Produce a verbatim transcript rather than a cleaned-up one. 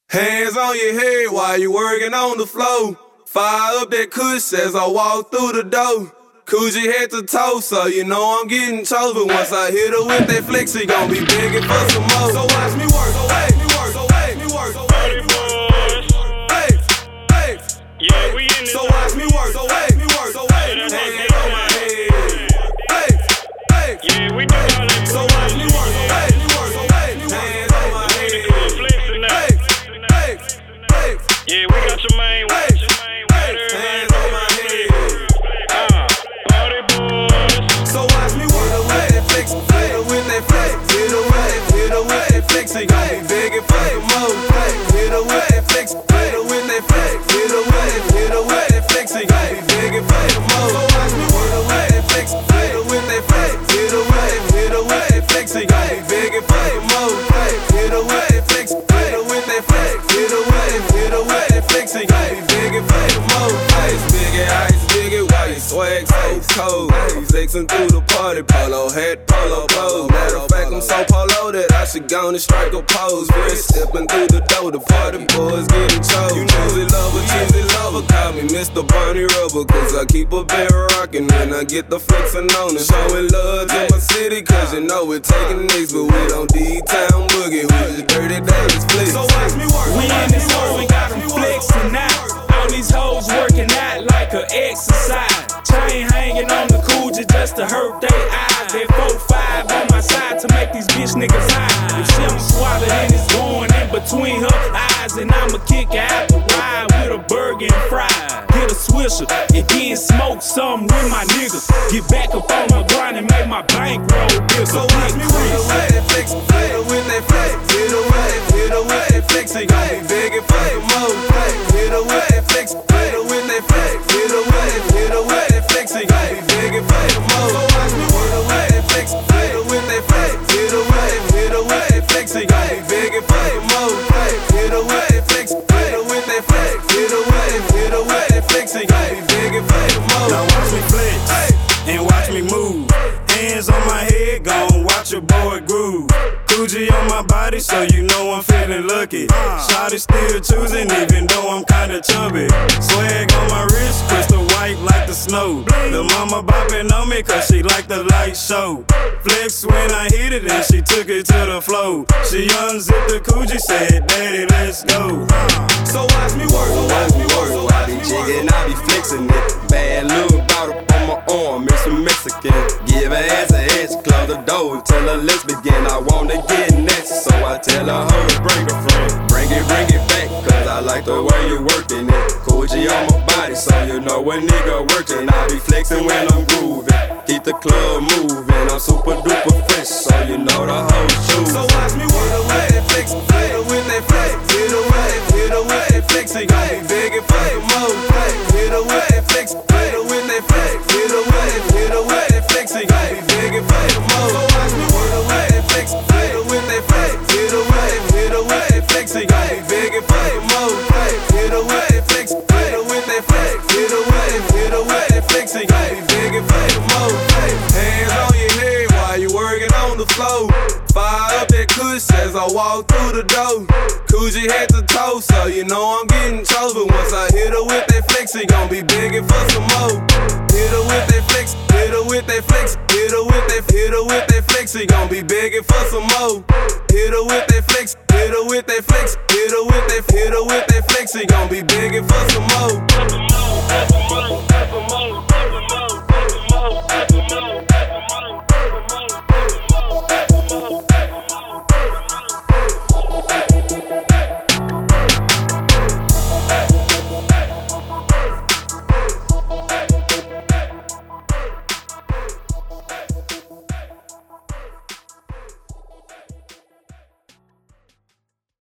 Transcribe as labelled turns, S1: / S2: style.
S1: Hands on your head while you working on the floor. Fire up that kush as I walk through the door. Coogee head to toe, so you know I'm getting chose. But once I hit her with that flex, she gon' be begging for some more. So watch me work, so watch me work, so watch me work, so watch me work. Hey, hey,
S2: yeah, we in this.
S1: So watch me work, so watch me work, so watch me work. Hands on my head. Hey, hey,
S2: yeah, we do all that.
S1: So watch me work, so watch me work, so watch me work. Hands on my head. Hey, hey, hey,
S2: yeah, we got your main watch, your main watch.
S1: Hands on my head. So watch me work away that flex, hit her with that flex, hit her with that, hit her with that flex, she gon' be begging for some more. Hit her with that flex, hit her with that flex, hit her with that, hit her with that flex, she gon' be begging for some more. So watch me work away that flex, hit her with that flex, hit her with that, hit her with that flex, she gon' be begging for some more. Hit her with that flex, hit her with that flex, hit her with that, hit her with that flex, she gon' be begging for some more. Ice biggie, ice biggie, why you swag so cold? Flexing through the party, polo hat, polo pose. Matter of fact, I'm so polo that I should go and strike a pose. Wrist stepping through the door, the party boys getting chose. You choosy lover, choosy lover, call me Mister Barney Rubber, cause I keep a band rockin' when I get the flexin' on it. Showing love to my city, cause you know we're taking nicks, but we don't D-Town boogie, we just dirty Dallas flicks. So watch me work.
S3: We in this hole, we got them flexin' out. All these hoes working out like a exercise. Chain hanging on the Coogee just to hurt they eyes. That four five on my side to make these bitch niggas high. If she don't swallow, then it's going in between her eyes. And I'ma kick her out the ride with a burger and fries. Get a swisher and then smoke something with my niggas. Get back up on my grind and make my bankroll bigger.
S1: So watch me work away that flex, hit her with that flex, hit her with that, hit her with that flex, she gon' be begging for some more. Hit her with that flex, hit her with that flex, hit her with that, hit her with that flex, she gon' be begging for some more. So watch me work away that flex, hit her with that flex, hit her with that, hit her with that flex, she gon' be begging for some more. Hit her with that flex, hit her with that flex, hit her with that, hit her with that flex, she gon' be begging for some more.
S4: Now watch me flex and watch me move. Hands on my head, gon' watch your boy groove. Coogee on my body, so you know I'm feeling lucky. Shawty still choosing, even though I'm kinda chubby. Swag on my wrist, crystal white like the snow. The mama bopping on me, cause she like the light show. Flex when I hit it, and she took it to the floor. She unzipped the Coogee, said, Daddy, let's go.
S1: So watch me work, so watch me work, so watch
S5: I be
S1: me work.
S5: jigging, I be flexing it. Bad little bottle on my arm, it's a Mexican. Give her ass a edge, close the door, tell her let's begin. I wanna get next, so I tell her how to bring a friend. Bring it, bring it back, cause I like the way you working it. Coogee on my body, so you know a nigga working. I be flexing when I'm grooving, keep the club moving. I'm super duper fresh, so you know the whole choose.
S1: So watch me work away that flex, hit her with that flex, hit her with that, hit her with that flex, she gon' be begging for some more. Hit her with that flex, hit her with that flex, hit her with that, hit her with that flex, she gon' be begging for some more. So watch me work away that flex, hit her with that flex, hit her with that, hit her with that flex, she gon' be begging for some more. Hit her with that flex, hit her with that flex, hit her with that, hit her with that flex, she gon' be begging for some more. Hands on your head while you working on the floor. Fire up that kush as I walk through the door. Coogee head to toe, so you know I'm getting chose. But once I hit her with that flex, she gon' be begging for some more. Hit her with that flex, hit her with that flex, hit her with that, hit her with that flex, she gon' be begging for some more. Hit her with that flex, hit her with that flex, hit her with that, hit her with that flex, she gon' be begging for some more.